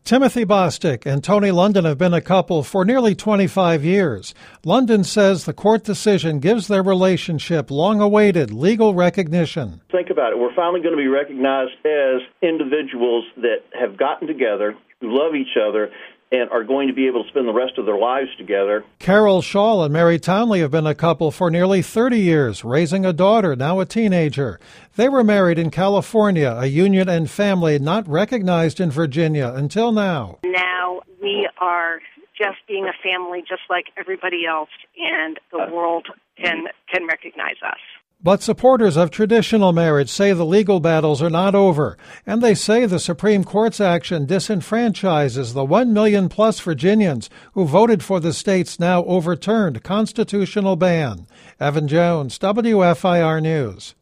Timothy Bostic and Tony London have been a couple for nearly 25 years. London says the court decision gives their relationship long-awaited legal recognition. Think about it. We're finally going to be recognized as individuals that have gotten together, who love each other, and are going to be able to spend the rest of their lives together. Carol Shaw and Mary Townley have been a couple for nearly 30 years, raising a daughter, now a teenager. They were married in California, a union and family not recognized in Virginia until now. Now we are just being a family just like everybody else, and the world can recognize us. But supporters of traditional marriage say the legal battles are not over, and they say the Supreme Court's action disenfranchises the 1 million-plus Virginians who voted for the state's now overturned constitutional ban. Evan Jones, WFIR News.